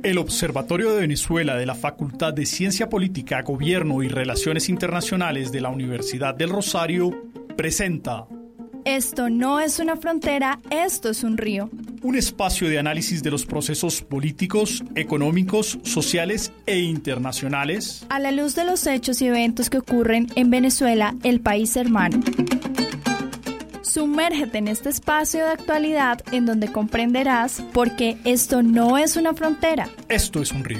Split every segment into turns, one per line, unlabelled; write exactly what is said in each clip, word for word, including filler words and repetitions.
El Observatorio de Venezuela de la Facultad de Ciencia Política, Gobierno y Relaciones Internacionales de la Universidad del Rosario presenta
Esto no es una frontera, esto es un río.
Un espacio de análisis de los procesos políticos, económicos, sociales e internacionales
a la luz de los hechos y eventos que ocurren en Venezuela, el país hermano. Sumérgete en este espacio de actualidad en donde comprenderás por qué esto no es una frontera.
Esto es un río.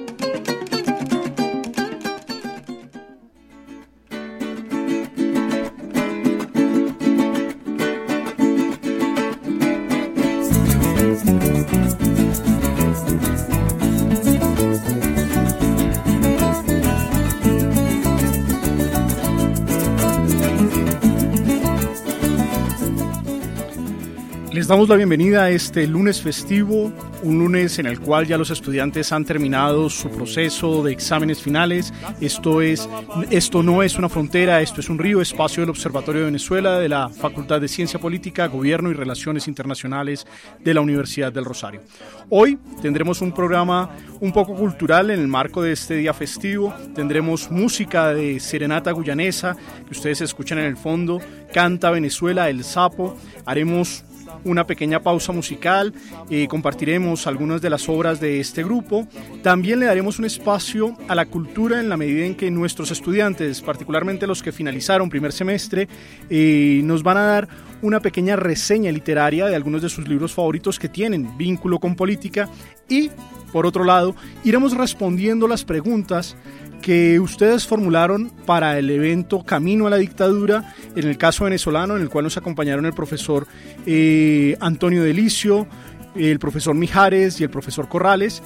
Les damos la bienvenida a este lunes festivo, un lunes en el cual ya los estudiantes han terminado su proceso de exámenes finales. Esto es, esto no es una frontera, esto es un río, espacio del Observatorio de Venezuela de la Facultad de Ciencia Política, Gobierno y Relaciones Internacionales de la Universidad del Rosario. Hoy tendremos un programa un poco cultural en el marco de este día festivo. Tendremos música de serenata guyanesa, que ustedes escuchan en el fondo, Canta Venezuela, El Sapo. Haremos una pequeña pausa musical, eh, compartiremos algunas de las obras de este grupo. También le daremos un espacio a la cultura en la medida en que nuestros estudiantes, particularmente los que finalizaron primer semestre, eh, nos van a dar una pequeña reseña literaria de algunos de sus libros favoritos que tienen vínculo con política y, por otro lado, iremos respondiendo las preguntas que ustedes formularon para el evento Camino a la Dictadura, en el caso venezolano, en el cual nos acompañaron el profesor eh, Antonio Delicio, el profesor Mijares y el profesor Corrales,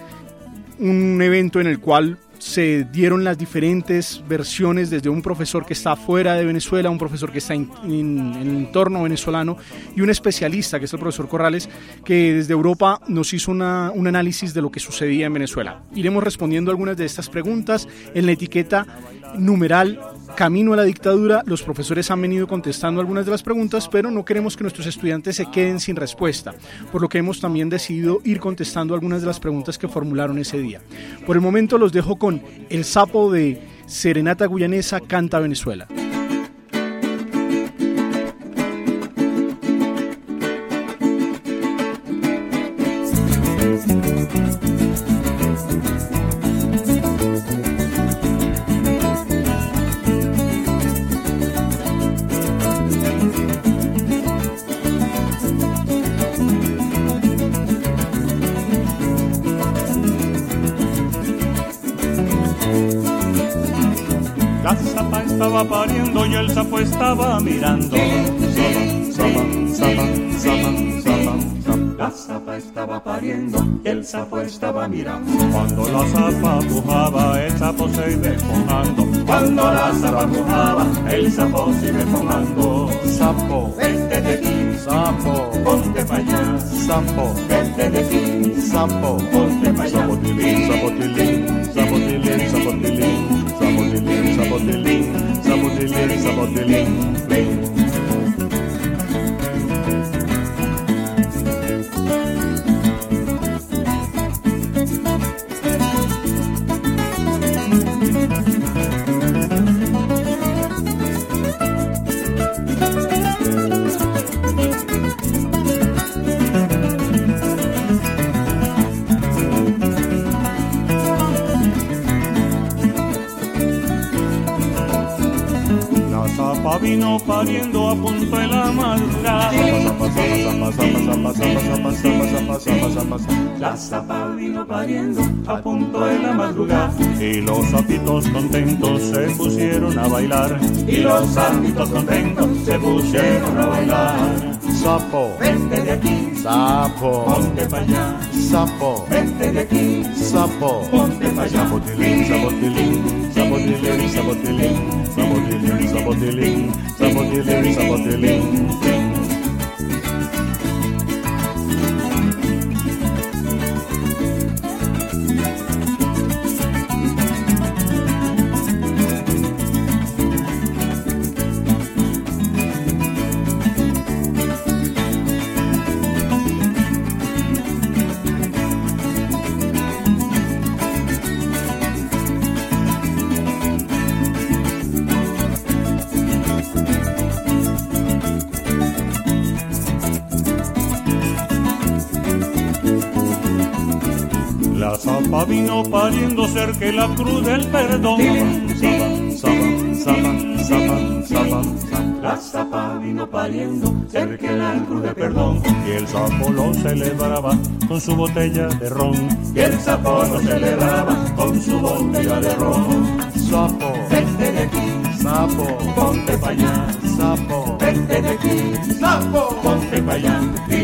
un evento en el cual se dieron las diferentes versiones desde un profesor que está fuera de Venezuela, un profesor que está en, en, en el entorno venezolano y un especialista que es el profesor Corrales, que desde Europa nos hizo una, un análisis de lo que sucedía en Venezuela. Iremos respondiendo algunas de estas preguntas en la etiqueta numeral Camino a la Dictadura. Los profesores han venido contestando algunas de las preguntas, pero no queremos que nuestros estudiantes se queden sin respuesta, por lo que hemos también decidido ir contestando algunas de las preguntas que formularon ese día. Por el momento los dejo con El Sapo de serenata guyanesa, Canta Venezuela.
La zapa estaba pariendo y el sapo estaba mirando. Zapa, zapa, zapa, zapa, zapa. La zapa estaba pariendo y el sapo estaba mirando. Cuando la zapa pujaba, el sapo se iba mojando. Cuando la zapa pujaba, el sapo se iba mojando. Sapo, vete de aquí, sapo, ponte pa' allá. Sapo, vete de aquí, sapo, ponte pa' allá. Zapotilín, zapotilín, zapotilín, zapotilín. Zapotilín, zapotilín, zapotilín, zapotilín, zapotilín. Vino pariendo a punto de la madrugada. La zapa vino pariendo a punto de la madrugada. Y los sapitos contentos se pusieron a bailar. Y los sapitos contentos se pusieron a bailar. Sapo, vete de aquí, sapo, ponte pa' allá. Sapo, vete de aquí, sapo, ponte pa' allá. Zapotilín, zapotilín, zapotilín, zapotilín, zapotilín, zapotilín, zapotilín, zapotilín. zapa vino pariendo cerca de la cruz del perdón. Zapa, zapa, zapa, zapa, zapa. La zapa vino pariendo cerca de la cruz del perdón. Y el sapo lo celebraba con su botella de ron. Y el sapo lo celebraba con su botella de ron. Sapo, vete de aquí, sapo, ponte pa' allá, sapo, vete de aquí, sapo, ponte pa' allá.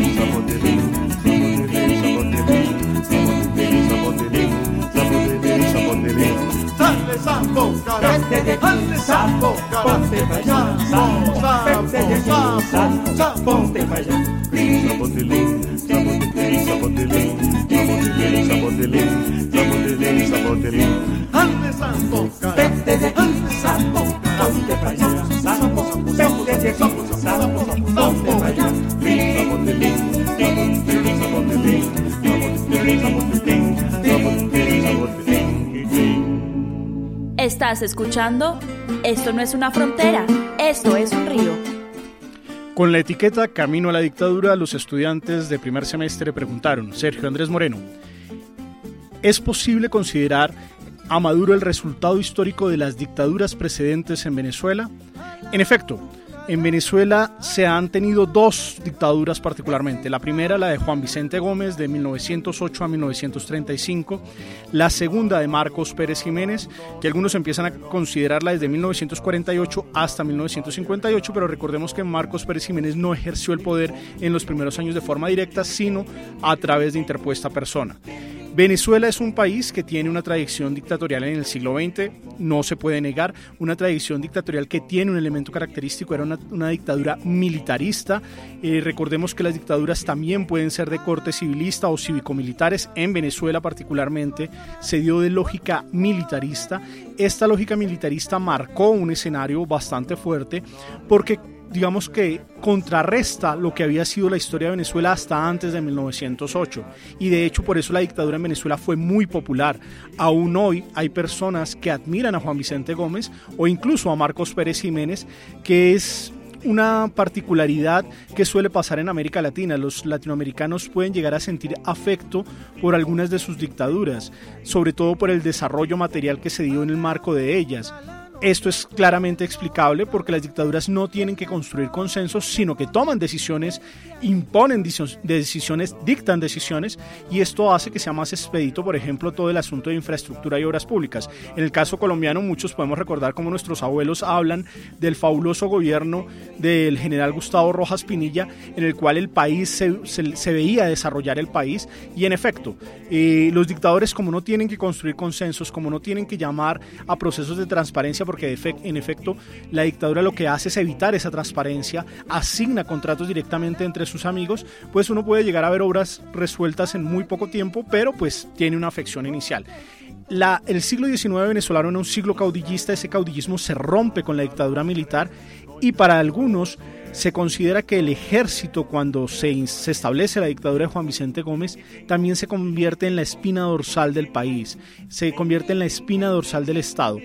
Sale sapo, cara, ande sapo, cara, ponte pa' allá, sapo, sapo, sapo, sapo, ponte pa' allá. Zapotilín, zapotilín, zapotilín, zapotilín, zapotilín, zapotilín, zapotilín. Ande sapo, cara, ande sapo, ponte pa' allá, sapo, vete sapo, sapo, ponte pa' allá. Zapotilín, zapotilín, zapotilín, zapotilín, zapotilín, zapotilín, zapotilín.
Estás escuchando Esto no es una frontera, esto es un río.
Con la etiqueta Camino a la dictadura, los estudiantes de primer semestre preguntaron: Sergio Andrés Moreno, ¿es posible considerar a Maduro el resultado histórico de las dictaduras precedentes en Venezuela? En efecto, en Venezuela se han tenido dos dictaduras particularmente. La primera, la de Juan Vicente Gómez, de mil novecientos ocho a mil novecientos treinta y cinco. La segunda, de Marcos Pérez Jiménez, que algunos empiezan a considerarla desde mil novecientos cuarenta y ocho hasta mil novecientos cincuenta y ocho, pero recordemos que Marcos Pérez Jiménez no ejerció el poder en los primeros años de forma directa, sino a través de interpuesta persona. Venezuela es un país que tiene una tradición dictatorial en el siglo veinte, no se puede negar, una tradición dictatorial que tiene un elemento característico, era una, una dictadura militarista. Eh, recordemos que las dictaduras también pueden ser de corte civilista o cívico-militares. En Venezuela particularmente se dio de lógica militarista. Esta lógica militarista marcó un escenario bastante fuerte porque digamos que contrarresta lo que había sido la historia de Venezuela hasta antes de mil novecientos ocho, y de hecho por eso la dictadura en Venezuela fue muy popular. Aún hoy hay personas que admiran a Juan Vicente Gómez o incluso a Marcos Pérez Jiménez, que es una particularidad que suele pasar en América Latina. Los latinoamericanos pueden llegar a sentir afecto por algunas de sus dictaduras, sobre todo por el desarrollo material que se dio en el marco de ellas. Esto es claramente explicable porque las dictaduras no tienen que construir consensos, sino que toman decisiones, imponen decisiones, dictan decisiones, y esto hace que sea más expedito, por ejemplo, todo el asunto de infraestructura y obras públicas. En el caso colombiano, muchos podemos recordar cómo nuestros abuelos hablan del fabuloso gobierno del general Gustavo Rojas Pinilla, en el cual el país se, se, se veía desarrollar el país, y en efecto, eh, los dictadores, como no tienen que construir consensos, como no tienen que llamar a procesos de transparencia, porque en efecto la dictadura lo que hace es evitar esa transparencia, asigna contratos directamente entre sus amigos, pues uno puede llegar a ver obras resueltas en muy poco tiempo, pero pues tiene una afección inicial. La, el siglo diecinueve venezolano era un siglo caudillista, ese caudillismo se rompe con la dictadura militar, y para algunos se considera que el ejército, cuando se, se establece la dictadura de Juan Vicente Gómez, también se convierte en la espina dorsal del país, se convierte en la espina dorsal del Estado.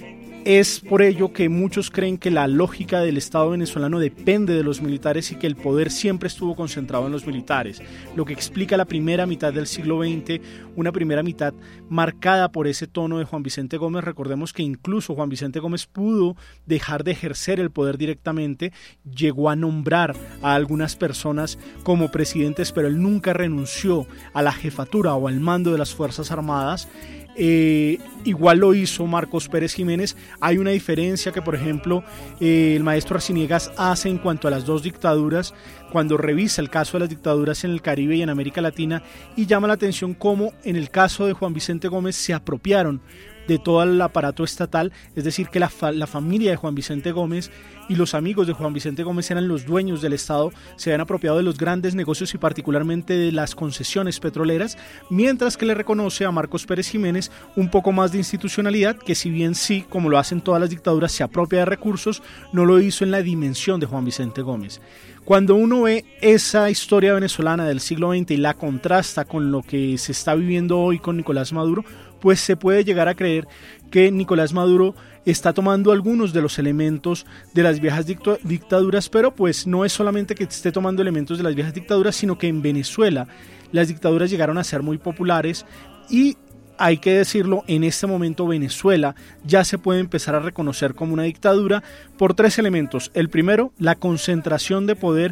Es por ello que muchos creen que la lógica del Estado venezolano depende de los militares y que el poder siempre estuvo concentrado en los militares, lo que explica la primera mitad del siglo veinte, una primera mitad marcada por ese tono de Juan Vicente Gómez. Recordemos que incluso Juan Vicente Gómez pudo dejar de ejercer el poder directamente, llegó a nombrar a algunas personas como presidentes, pero él nunca renunció a la jefatura o al mando de las Fuerzas Armadas. Eh, igual lo hizo Marcos Pérez Jiménez. Hay una diferencia que, por ejemplo, eh, el maestro Arciniegas hace en cuanto a las dos dictaduras cuando revisa el caso de las dictaduras en el Caribe y en América Latina, y llama la atención cómo en el caso de Juan Vicente Gómez se apropiaron de todo el aparato estatal, es decir, que la, fa- la familia de Juan Vicente Gómez y los amigos de Juan Vicente Gómez eran los dueños del Estado, se habían apropiado de los grandes negocios y particularmente de las concesiones petroleras, mientras que le reconoce a Marcos Pérez Jiménez un poco más de institucionalidad, que si bien sí, como lo hacen todas las dictaduras, se apropia de recursos, no lo hizo en la dimensión de Juan Vicente Gómez. Cuando uno ve esa historia venezolana del siglo veinte y la contrasta con lo que se está viviendo hoy con Nicolás Maduro, pues se puede llegar a creer que Nicolás Maduro está tomando algunos de los elementos de las viejas dictu- dictaduras, pero pues no es solamente que esté tomando elementos de las viejas dictaduras, sino que en Venezuela las dictaduras llegaron a ser muy populares y hay que decirlo, en este momento Venezuela ya se puede empezar a reconocer como una dictadura por tres elementos. El primero, la concentración de poder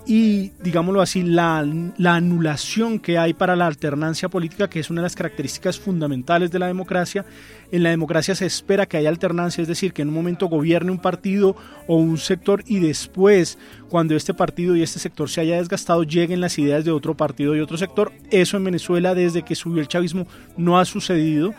y, digámoslo así, la, la anulación que hay para la alternancia política, que es una de las características fundamentales de la democracia. En la democracia se espera que haya alternancia, es decir, que en un momento gobierne un partido o un sector y después, cuando este partido y este sector se haya desgastado, lleguen las ideas de otro partido y otro sector. Eso en Venezuela, desde que subió el chavismo, no ha sucedido.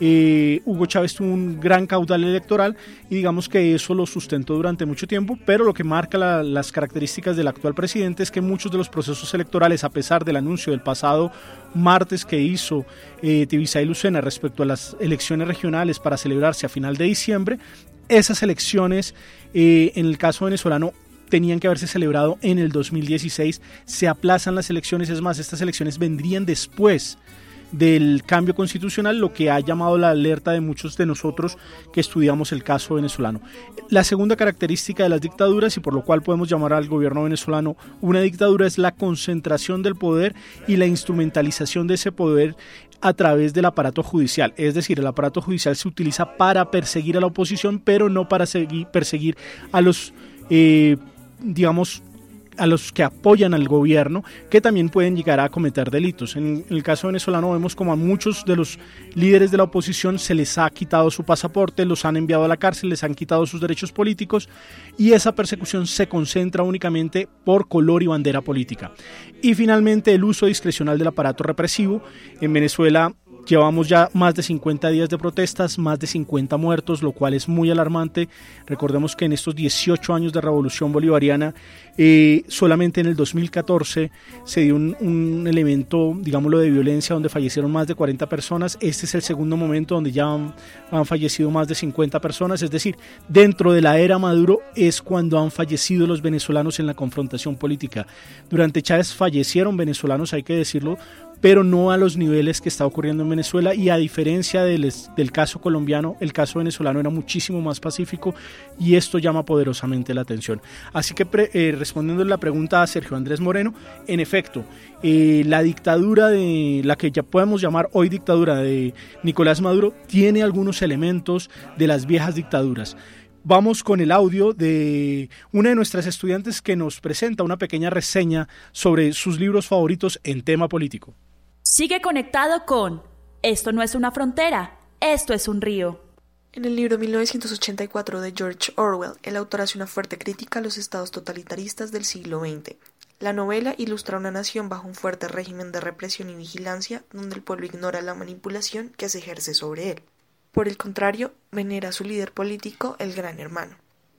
Eh, Hugo Chávez tuvo un gran caudal electoral y digamos que eso lo sustentó durante mucho tiempo, pero lo que marca la, las características del actual presidente es que muchos de los procesos electorales, a pesar del anuncio del pasado martes que hizo eh, Tibisay Lucena respecto a las elecciones regionales para celebrarse a final de diciembre, esas elecciones eh, en el caso venezolano tenían que haberse celebrado en el dos mil dieciséis, se aplazan las elecciones, es más, estas elecciones vendrían después del cambio constitucional, lo que ha llamado la alerta de muchos de nosotros que estudiamos el caso venezolano. La segunda característica de las dictaduras, y por lo cual podemos llamar al gobierno venezolano una dictadura, es la concentración del poder y la instrumentalización de ese poder a través del aparato judicial. Es decir, el aparato judicial se utiliza para perseguir a la oposición, pero no para seguir, perseguir a los, eh, digamos, a los que apoyan al gobierno, que también pueden llegar a cometer delitos. En el caso venezolano vemos como a muchos de los líderes de la oposición se les ha quitado su pasaporte, los han enviado a la cárcel, les han quitado sus derechos políticos y esa persecución se concentra únicamente por color y bandera política. Y finalmente el uso discrecional del aparato represivo. En Venezuela llevamos ya más de cincuenta días de protestas, más de cincuenta muertos, lo cual es muy alarmante. Recordemos que en estos dieciocho años de revolución bolivariana, eh, solamente en el dos mil catorce se dio un, un elemento, digámoslo, de violencia donde fallecieron más de cuarenta personas. Este es el segundo momento donde ya han, han fallecido más de cincuenta personas, es decir, dentro de la era Maduro es cuando han fallecido los venezolanos en la confrontación política. Durante Chávez fallecieron venezolanos, hay que decirlo, pero no a los niveles que está ocurriendo en Venezuela, y a diferencia del, del caso colombiano, el caso venezolano era muchísimo más pacífico y esto llama poderosamente la atención. Así que pre, eh, respondiendo a la pregunta a Sergio Andrés Moreno, en efecto, eh, la dictadura de la que ya podemos llamar hoy dictadura de Nicolás Maduro tiene algunos elementos de las viejas dictaduras. Vamos con el audio de una de nuestras estudiantes que nos presenta una pequeña reseña sobre sus libros favoritos en tema político.
Sigue conectado con Esto no es una frontera, esto es un río.
En el libro mil novecientos ochenta y cuatro de George Orwell, el autor hace una fuerte crítica a los estados totalitaristas del siglo veinte. La novela ilustra una nación bajo un fuerte régimen de represión y vigilancia, donde el pueblo ignora la manipulación que se ejerce sobre él. Por el contrario, venera a su líder político, el Gran Hermano.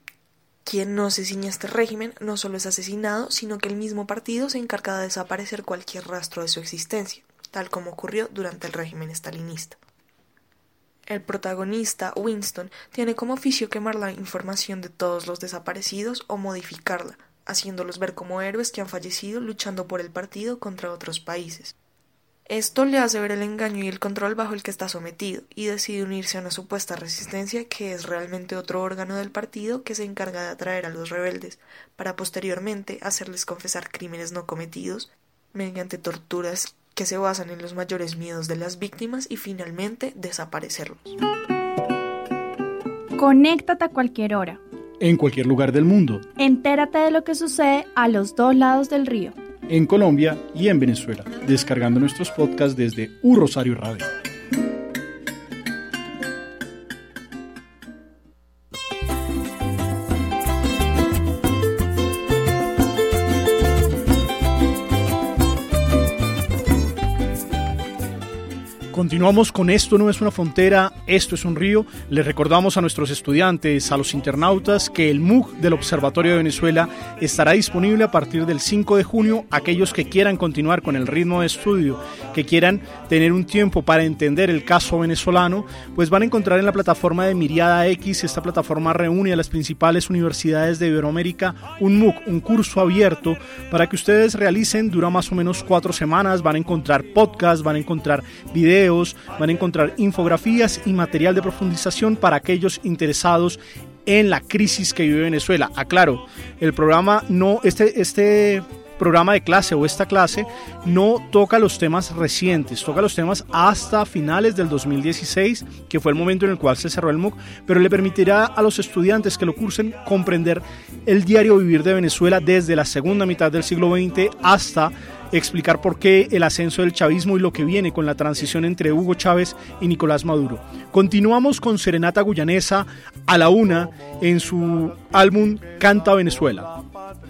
Quien no se ciña a este régimen no solo es asesinado, sino que el mismo partido se encarga de desaparecer cualquier rastro de su existencia, tal como ocurrió durante el régimen estalinista. El protagonista, Winston, tiene como oficio quemar la información de todos los desaparecidos o modificarla, haciéndolos ver como héroes que han fallecido luchando por el partido contra otros países. Esto le hace ver el engaño y el control bajo el que está sometido, y decide unirse a una supuesta resistencia que es realmente otro órgano del partido que se encarga de atraer a los rebeldes, para posteriormente hacerles confesar crímenes no cometidos, mediante torturas que se basan en los mayores miedos de las víctimas y finalmente desaparecerlos.
Conéctate a cualquier hora.
En cualquier lugar del mundo.
Entérate de lo que sucede a los dos lados del río.
En Colombia y en Venezuela, descargando nuestros podcasts desde U Rosario Radio. Continuamos con Esto no es una frontera, esto es un río. Les recordamos a nuestros estudiantes, a los internautas, que el M U C del Observatorio de Venezuela estará disponible a partir del cinco de junio. Aquellos que quieran continuar con el ritmo de estudio, que quieran tener un tiempo para entender el caso venezolano, pues van a encontrar en la plataforma de Miriada X. Esta plataforma reúne a las principales universidades de Iberoamérica un M U C, un curso abierto para que ustedes realicen. Dura más o menos cuatro semanas. Van a encontrar podcasts, van a encontrar videos, van a encontrar infografías y material de profundización para aquellos interesados en la crisis que vive Venezuela. Aclaro, el programa no, este, este programa de clase o esta clase no toca los temas recientes, toca los temas hasta finales del dos mil dieciséis, que fue el momento en el cual se cerró el M O O C, pero le permitirá a los estudiantes que lo cursen comprender el diario vivir de Venezuela desde la segunda mitad del siglo veinte hasta explicar por qué el ascenso del chavismo y lo que viene con la transición entre Hugo Chávez y Nicolás Maduro. Continuamos con Serenata Guyanesa a la una en su álbum Canta Venezuela.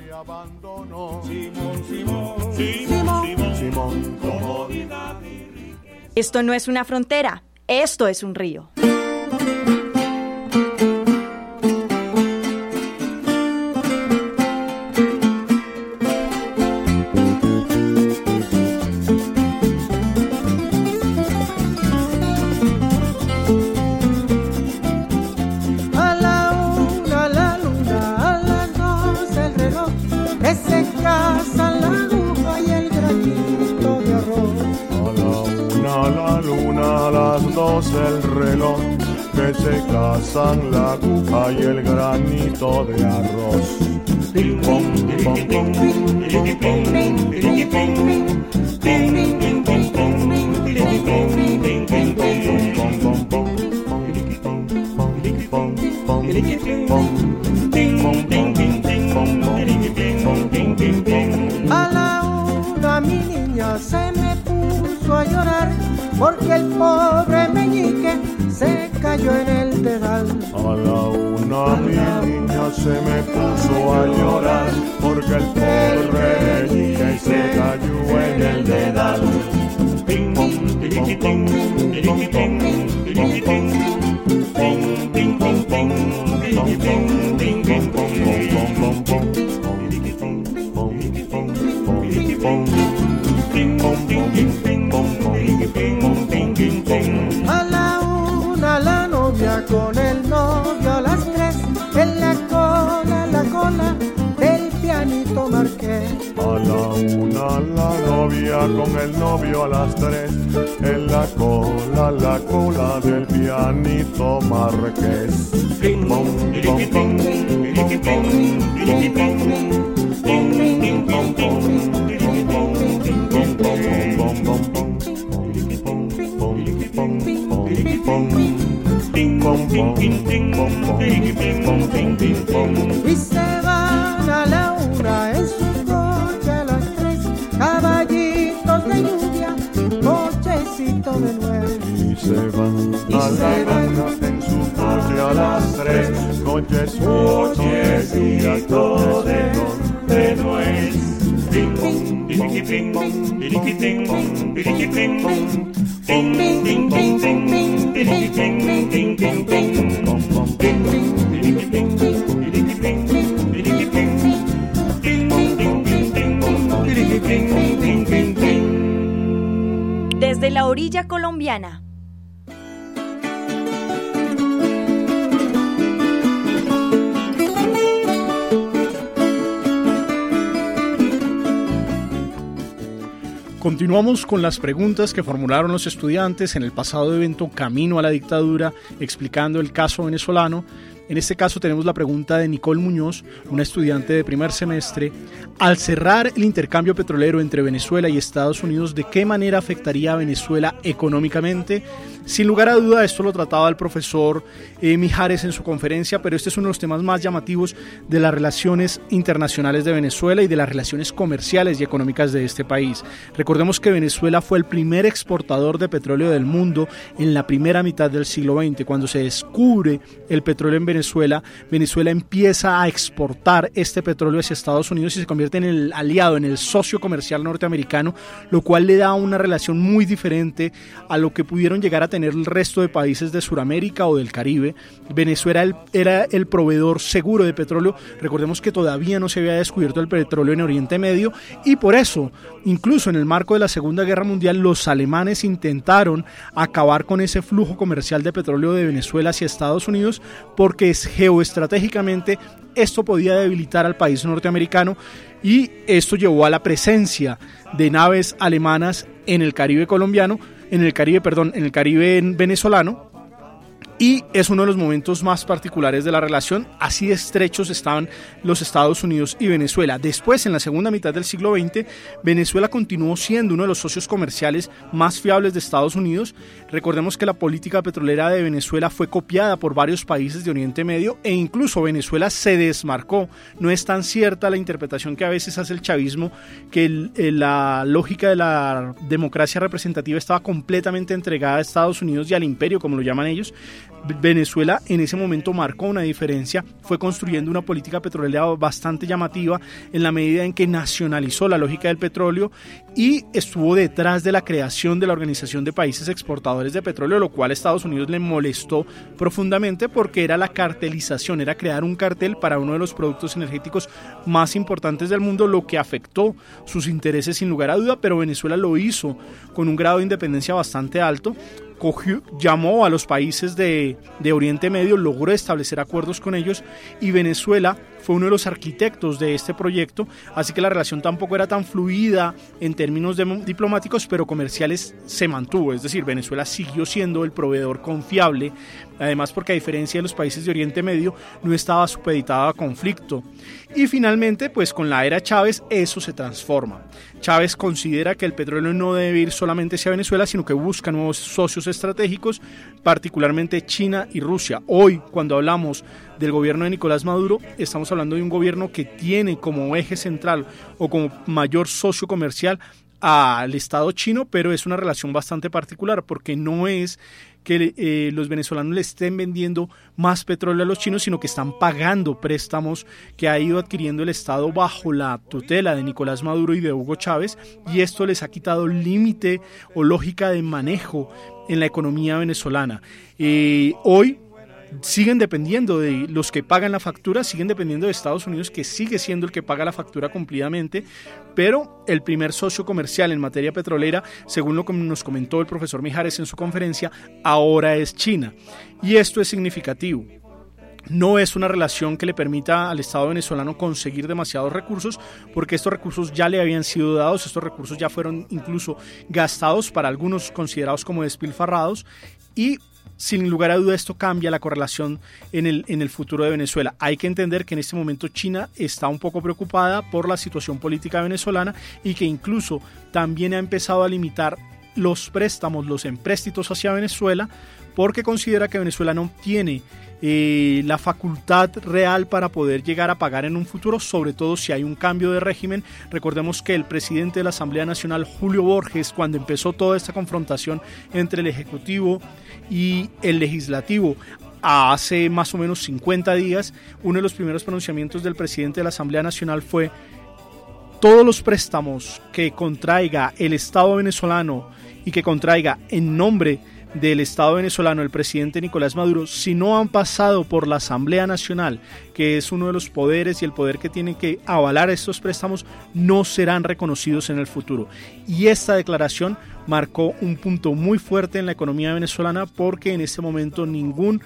Esto no es una frontera, esto es un río.
El reloj que se casan la aguja y el granito de arroz. Ping pong, ping pong, pong, ping pong, ping pong. A la una mi niña se me puso a llorar porque el pobre meñique se cayó en el dedal. A la una mi niña se me puso a llorar porque el pobre meñique se cayó en el dedal. Ping pong, ping pong, ping pong, ping pong, ping pong, ping pong, ping pong, ping pong. A la una la novia con el novio a las tres, en la cola, la cola del pianito marqués. A la una la novia con el novio a las tres, en la cola, la cola del pianito marqués. Ping pong, ping pong, ping pong, ping pong, ping pong, ping pong. Y se van a la una en su coche a las tres, caballitos de lluvia, cochecito de nuez. Y se van a la una en su coche a las tres, cochecito de nuez. Ping pong, ping ping pong, ping pong, ping pong. Ping ping ping ping ping ping ping ping ping ping ping pong pong ping ping ping ping ping ping ping ping ping.
Desde la orilla colombiana.
Continuamos con las preguntas que formularon los estudiantes en el pasado evento Camino a la Dictadura, explicando el caso venezolano. En este caso tenemos la pregunta de Nicole Muñoz, una estudiante de primer semestre. Al cerrar el intercambio petrolero entre Venezuela y Estados Unidos, ¿de qué manera afectaría a Venezuela económicamente? Sin lugar a duda, esto lo trataba el profesor eh, Mijares en su conferencia, pero este es uno de los temas más llamativos de las relaciones internacionales de Venezuela y de las relaciones comerciales y económicas de este país. Recordemos que Venezuela fue el primer exportador de petróleo del mundo en la primera mitad del siglo veinte. Cuando se descubre el petróleo en Venezuela, Venezuela empieza a exportar este petróleo hacia Estados Unidos y se convierte en el aliado, en el socio comercial norteamericano, lo cual le da una relación muy diferente a lo que pudieron llegar a tener el resto de países de Sudamérica o del Caribe. Venezuela el, era el proveedor seguro de petróleo. Recordemos que todavía no se había descubierto el petróleo en Oriente Medio y por eso, incluso en el marco de la Segunda Guerra Mundial, los alemanes intentaron acabar con ese flujo comercial de petróleo de Venezuela hacia Estados Unidos porque geoestratégicamente esto podía debilitar al país norteamericano y esto llevó a la presencia de naves alemanas en el Caribe colombiano, en el Caribe, perdón, en el Caribe venezolano, y es uno de los momentos más particulares de la relación. Así de estrechos estaban los Estados Unidos y Venezuela. Después, en la segunda mitad del siglo veinte, Venezuela continuó siendo uno de los socios comerciales más fiables de Estados Unidos. Recordemos que la política petrolera de Venezuela fue copiada por varios países de Oriente Medio e incluso Venezuela se desmarcó. No es tan cierta la interpretación que a veces hace el chavismo, que el, la lógica de la democracia representativa estaba completamente entregada a Estados Unidos y al imperio, como lo llaman ellos. Venezuela en ese momento marcó una diferencia, fue construyendo una política petrolera bastante llamativa en la medida en que nacionalizó la lógica del petróleo y estuvo detrás de la creación de la Organización de Países Exportadores de Petróleo, lo cual a Estados Unidos le molestó profundamente porque era la cartelización, era crear un cartel para uno de los productos energéticos más importantes del mundo, lo que afectó sus intereses sin lugar a duda, pero Venezuela lo hizo con un grado de independencia bastante alto. Cogió, llamó a los países de, de Oriente Medio, logró establecer acuerdos con ellos y Venezuela fue uno de los arquitectos de este proyecto, así que la relación tampoco era tan fluida en términos de, diplomáticos, pero comerciales se mantuvo, es decir, Venezuela siguió siendo el proveedor confiable, además porque a diferencia de los países de Oriente Medio no estaba supeditado a conflicto. Y finalmente, pues con la era Chávez eso se transforma. Chávez considera que el petróleo no debe ir solamente hacia Venezuela, sino que busca nuevos socios estratégicos, particularmente China y Rusia. Hoy, cuando hablamos del gobierno de Nicolás Maduro, estamos hablando de un gobierno que tiene como eje central o como mayor socio comercial al Estado chino, pero es una relación bastante particular porque no es que eh, los venezolanos le estén vendiendo más petróleo a los chinos, sino que están pagando préstamos que ha ido adquiriendo el Estado bajo la tutela de Nicolás Maduro y de Hugo Chávez, y esto les ha quitado límite o lógica de manejo en la economía venezolana. Eh, hoy siguen dependiendo de los que pagan la factura, siguen dependiendo de Estados Unidos, que sigue siendo el que paga la factura cumplidamente, pero el primer socio comercial en materia petrolera, según lo que nos comentó el profesor Mijares en su conferencia, ahora es China. Y esto es significativo. No es una relación que le permita al Estado venezolano conseguir demasiados recursos, porque estos recursos ya le habían sido dados, estos recursos ya fueron incluso gastados, para algunos considerados como despilfarrados, y sin lugar a duda esto cambia la correlación en el, en el futuro de Venezuela. Hay que entender que en este momento China está un poco preocupada por la situación política venezolana y que incluso también ha empezado a limitar los préstamos, los empréstitos hacia Venezuela, porque considera que Venezuela no tiene eh, la facultad real para poder llegar a pagar en un futuro, sobre todo si hay un cambio de régimen. Recordemos que el presidente de la Asamblea Nacional, Julio Borges, cuando empezó toda esta confrontación entre el Ejecutivo y el Legislativo, hace más o menos cincuenta días, uno de los primeros pronunciamientos del presidente de la Asamblea Nacional fue: todos los préstamos que contraiga el Estado venezolano y que contraiga en nombre del Estado venezolano el presidente Nicolás Maduro, si no han pasado por la Asamblea Nacional, que es uno de los poderes y el poder que tiene que avalar estos préstamos, no serán reconocidos en el futuro. Y esta declaración marcó un punto muy fuerte en la economía venezolana, porque en este momento ningún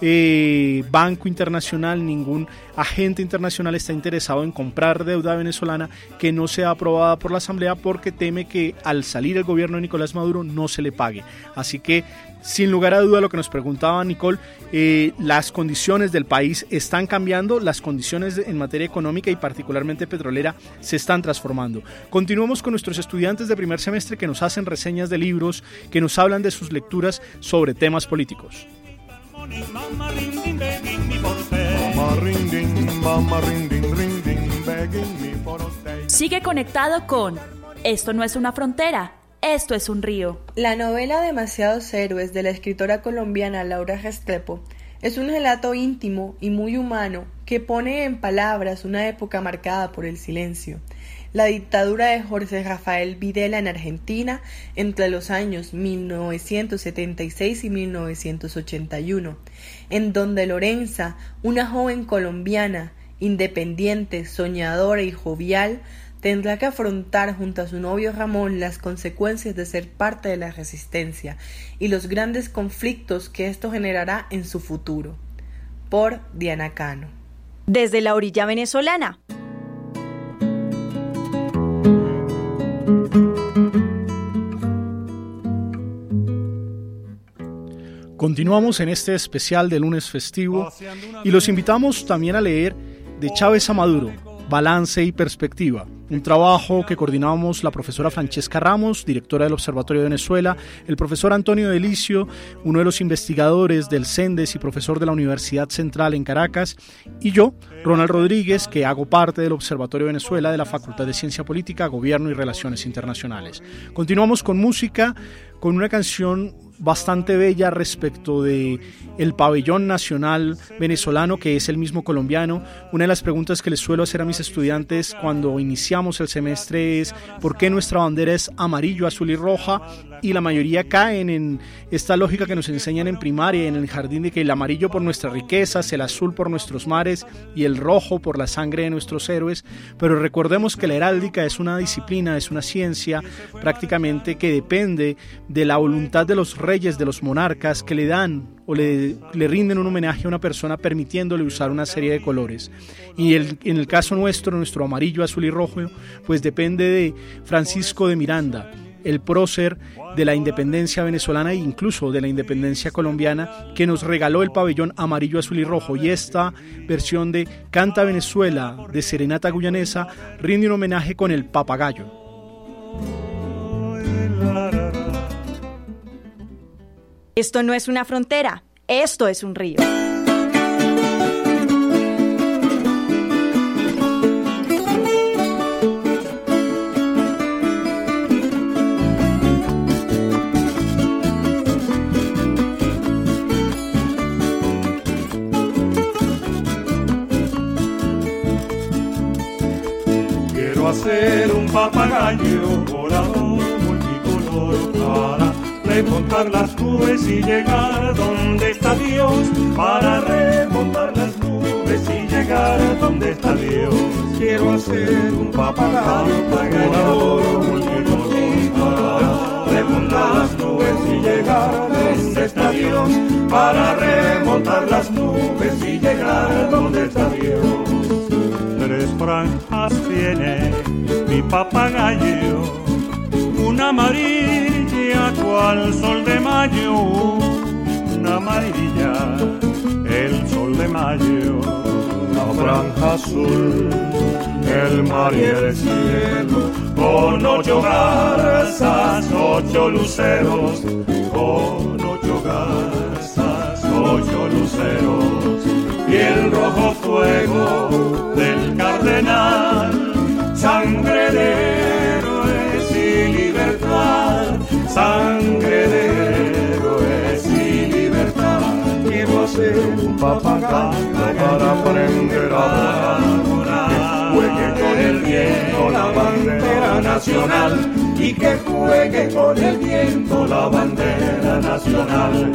eh, banco internacional, ningún agente internacional está interesado en comprar deuda venezolana que no sea aprobada por la Asamblea, porque teme que al salir el gobierno de Nicolás Maduro no se le pague. Así que, sin lugar a duda, lo que nos preguntaba Nicole, eh, las condiciones del país están cambiando, las condiciones en materia económica y particularmente petrolera se están transformando. Continuamos con nuestros estudiantes de primer semestre que nos hacen reseñas de libros, que nos hablan de sus lecturas sobre temas políticos.
Sigue conectado con Esto no es una frontera, esto es un río.
La novela Demasiados héroes de la escritora colombiana Laura Restrepo es un relato íntimo y muy humano que pone en palabras una época marcada por el silencio. La dictadura de Jorge Rafael Videla en Argentina entre los años mil novecientos setenta y seis y mil novecientos ochenta y uno, en donde Lorenza, una joven colombiana, independiente, soñadora y jovial, tendrá que afrontar junto a su novio Ramón las consecuencias de ser parte de la resistencia y los grandes conflictos que esto generará en su futuro. Por Diana Cano.
Desde la orilla venezolana.
Continuamos en este especial de lunes festivo y los invitamos también a leer de Chávez a Maduro, Balance y Perspectiva, un trabajo que coordinamos la profesora Francesca Ramos, directora del Observatorio de Venezuela, el profesor Antonio Delicio, uno de los investigadores del CENDES y profesor de la Universidad Central en Caracas, y yo, Ronald Rodríguez, que hago parte del Observatorio de Venezuela de la Facultad de Ciencia Política, Gobierno y Relaciones Internacionales. Continuamos con música, con una canción bastante bella respecto de el pabellón nacional venezolano, que es el mismo colombiano. Una de las preguntas que les suelo hacer a mis estudiantes cuando iniciamos el semestre es ¿por qué nuestra bandera es amarillo, azul y roja? Y la mayoría caen en esta lógica que nos enseñan en primaria, en el jardín, de que el amarillo por nuestras riquezas, el azul por nuestros mares y el rojo por la sangre de nuestros héroes. Pero recordemos que la heráldica es una disciplina, es una ciencia prácticamente que depende de la voluntad de los reyes, de los monarcas, que le dan o le, le rinden un homenaje a una persona permitiéndole usar una serie de colores. Y el, en el caso nuestro, nuestro amarillo, azul y rojo, pues depende de Francisco de Miranda, el prócer de la independencia venezolana e incluso de la independencia colombiana, que nos regaló el pabellón amarillo, azul y rojo. Y esta versión de Canta Venezuela, de Serenata Guyanesa, rinde un homenaje con el papagayo.
Esto no es una frontera, esto es un río.
Quiero hacer un papagayo volador multicolor para remontar las nubes y llegar donde está Dios, para remontar las nubes y llegar donde está Dios. Quiero hacer un papagayo volador multicolor para remontar las nubes y llegar donde está Dios, para remontar las nubes y llegar donde está Dios. Tres franjas tiene mi papagayo, una amarilla cual sol de mayo, una amarilla, el sol de mayo, la franja azul, el mar y el cielo, con ocho garzas, ocho luceros, con ocho garzas, ocho luceros, y el rojo fuego del cardenal, sangre de héroes y libertad, sangre de héroes y libertad. Quiero hacer un papagayo para aprender a volar, que juegue con el viento la bandera nacional, y que juegue con el viento la bandera nacional.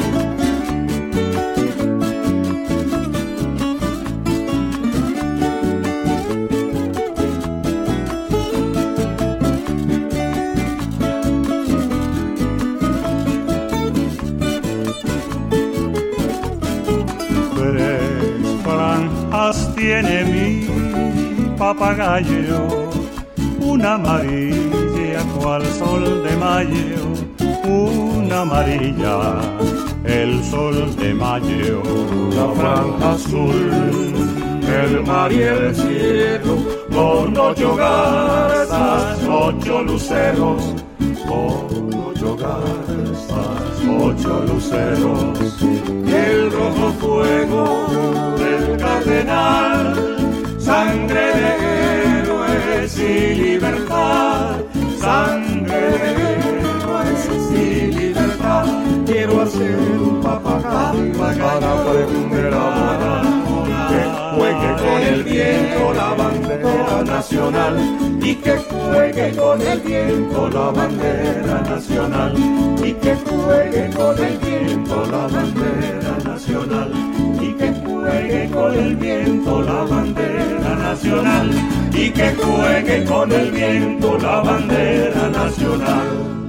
Tiene mi papagayo, una amarilla cual sol de mayo, una amarilla, el sol de mayo, la franja azul, el mar y el cielo, con ocho garzas, ocho luceros, con ocho garzas, ocho luceros, y el rojo fuego del cardenal, sangre de héroes y libertad, sangre de héroes y libertad. Quiero hacer un papagayo para aprender a volar, que juegue con el viento la bandera nacional, y que juegue con el viento la bandera nacional, y que juegue con el viento la bandera nacional, y que juegue con el viento la bandera nacional, y que juegue con el viento la bandera nacional.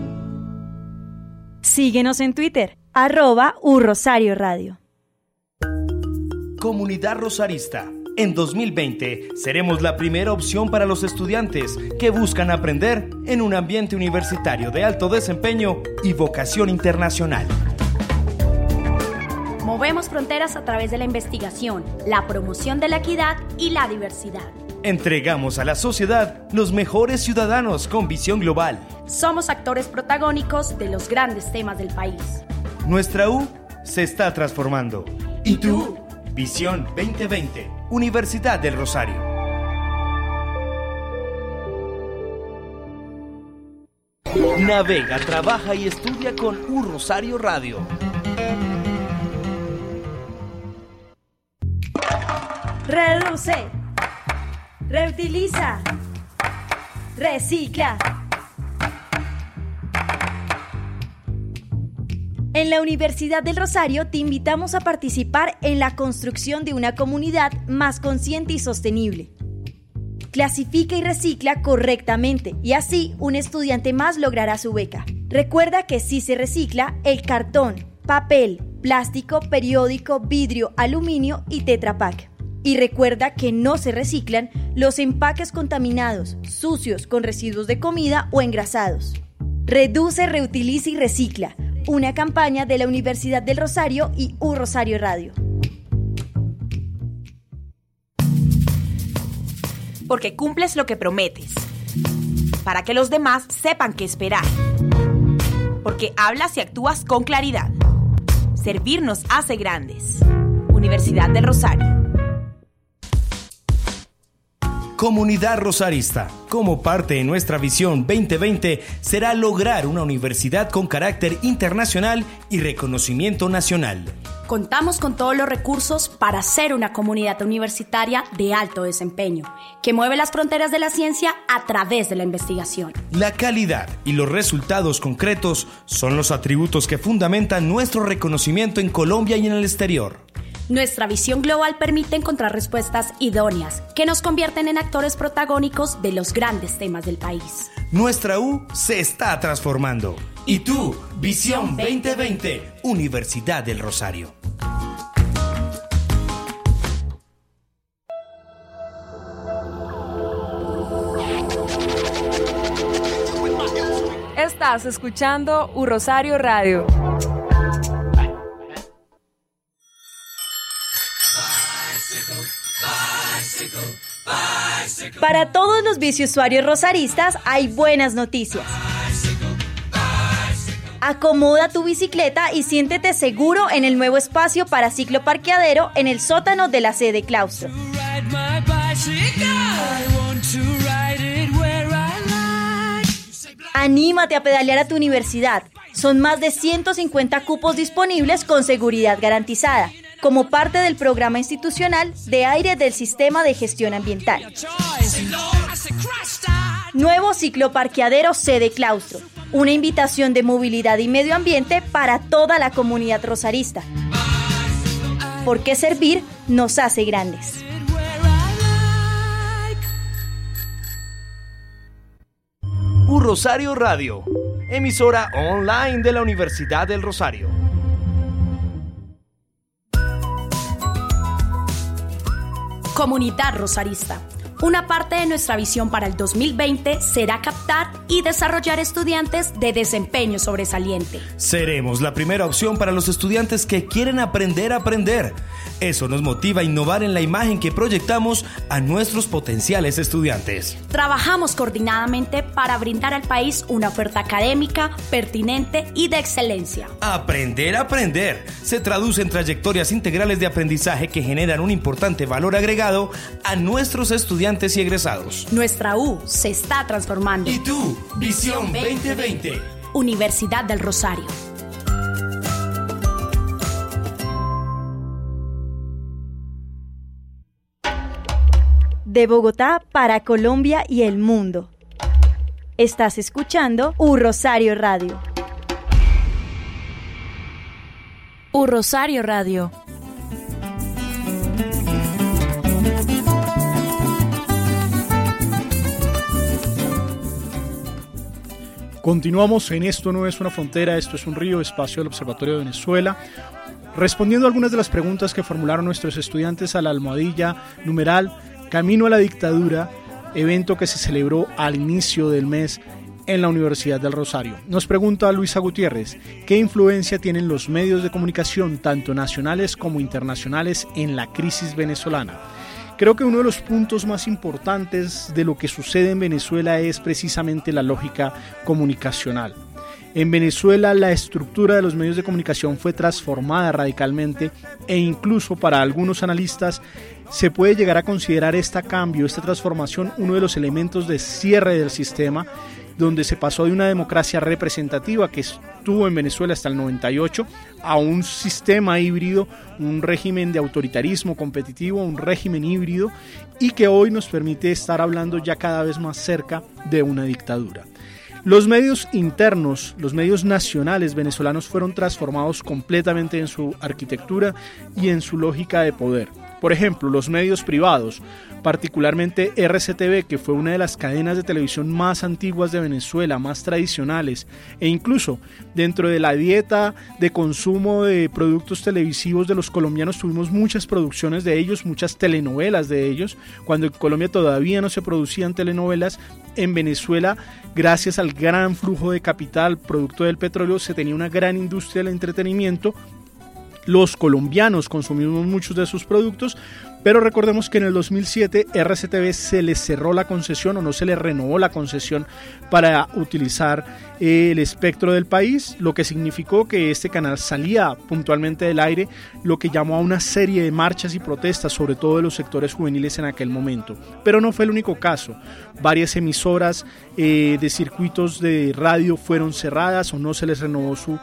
Síguenos en Twitter, arroba U Rosario Radio.
Comunidad Rosarista. En dos mil veinte seremos la primera opción para los estudiantes que buscan aprender en un ambiente universitario de alto desempeño y vocación internacional.
Movemos fronteras a través de la investigación, la promoción de la equidad y la diversidad.
Entregamos a la sociedad los mejores ciudadanos con visión global.
Somos actores protagónicos de los grandes temas del país.
Nuestra U se está transformando. ¿Y tú? Visión veinte veinte, Universidad del Rosario. Navega, trabaja y estudia con U Rosario Radio.
Reduce, reutiliza, recicla. En la Universidad del Rosario te invitamos a participar en la construcción de una comunidad más consciente y sostenible. Clasifica y recicla correctamente y así un estudiante más logrará su beca. Recuerda que si se recicla el cartón, papel, plástico, periódico, vidrio, aluminio y Tetra Pak. Y recuerda que no se reciclan los empaques contaminados, sucios, con residuos de comida o engrasados. Reduce, reutiliza y recicla. Una campaña de la Universidad del Rosario y U Rosario Radio.
Porque cumples lo que prometes. Para que los demás sepan qué esperar. Porque hablas y actúas con claridad. Servir nos hace grandes. Universidad del Rosario.
Comunidad Rosarista, como parte de nuestra visión veinte veinte, será lograr una universidad con carácter internacional y reconocimiento nacional.
Contamos con todos los recursos para ser una comunidad universitaria de alto desempeño, que mueve las fronteras de la ciencia a través de la investigación.
La calidad y los resultados concretos son los atributos que fundamentan nuestro reconocimiento en Colombia y en el exterior.
Nuestra visión global permite encontrar respuestas idóneas que nos convierten en actores protagónicos de los grandes temas del país.
Nuestra U se está transformando. ¿Y tú? Visión veinte veinte, Universidad del Rosario.
Estás escuchando U Rosario Radio.
Para todos los biciusuarios rosaristas hay buenas noticias. Acomoda tu bicicleta y siéntete seguro en el nuevo espacio para cicloparqueadero en el sótano de la sede claustro. Anímate a pedalear a tu universidad. Son más de ciento cincuenta cupos disponibles con seguridad garantizada, como parte del programa institucional de aire del Sistema de Gestión Ambiental. Nuevo cicloparqueadero sede claustro, una invitación de movilidad y medio ambiente para toda la comunidad rosarista. Porque servir nos hace grandes.
U Rosario Radio, emisora online de la Universidad del Rosario.
Comunidad Rosarista. Una parte de nuestra visión para el dos mil veinte será captar y desarrollar estudiantes de desempeño sobresaliente.
Seremos la primera opción para los estudiantes que quieren aprender a aprender. Eso nos motiva a innovar en la imagen que proyectamos a nuestros potenciales estudiantes.
Trabajamos coordinadamente para brindar al país una oferta académica, pertinente y de excelencia.
Aprender a aprender se traduce en trayectorias integrales de aprendizaje que generan un importante valor agregado a nuestros estudiantes y egresados.
Nuestra U se está transformando.
¿Y tú? Visión veinte veinte.
Universidad del Rosario.
De Bogotá para Colombia y el mundo. Estás escuchando U Rosario Radio.
U Rosario Radio.
Continuamos en Esto no es una frontera, esto es un río, espacio del Observatorio de Venezuela, respondiendo a algunas de las preguntas que formularon nuestros estudiantes a la almohadilla numeral Camino a la Dictadura, evento que se celebró al inicio del mes en la Universidad del Rosario. Nos pregunta Luisa Gutiérrez, ¿qué influencia tienen los medios de comunicación, tanto nacionales como internacionales, en la crisis venezolana? Creo que uno de los puntos más importantes de lo que sucede en Venezuela es precisamente la lógica comunicacional. En Venezuela la estructura de los medios de comunicación fue transformada radicalmente e incluso para algunos analistas se puede llegar a considerar este cambio, esta transformación, uno de los elementos de cierre del sistema, donde se pasó de una democracia representativa que estuvo en Venezuela hasta el noventa y ocho a un sistema híbrido, un régimen de autoritarismo competitivo, un régimen híbrido, y que hoy nos permite estar hablando ya cada vez más cerca de una dictadura. Los medios internos, los medios nacionales venezolanos fueron transformados completamente en su arquitectura y en su lógica de poder. Por ejemplo, los medios privados, particularmente R C T V, que fue una de las cadenas de televisión más antiguas de Venezuela, más tradicionales, e incluso dentro de la dieta de consumo de productos televisivos de los colombianos tuvimos muchas producciones de ellos, muchas telenovelas de ellos, cuando en Colombia todavía no se producían telenovelas. En Venezuela, gracias al gran flujo de capital producto del petróleo, se tenía una gran industria del entretenimiento. Los colombianos consumimos muchos de sus productos, pero recordemos que en el dos mil siete R C T V se le cerró la concesión o no se le renovó la concesión para utilizar el espectro del país, lo que significó que este canal salía puntualmente del aire, lo que llamó a una serie de marchas y protestas, sobre todo de los sectores juveniles en aquel momento. Pero no fue el único caso. Varias emisoras eh, de circuitos de radio fueron cerradas o no se les renovó su...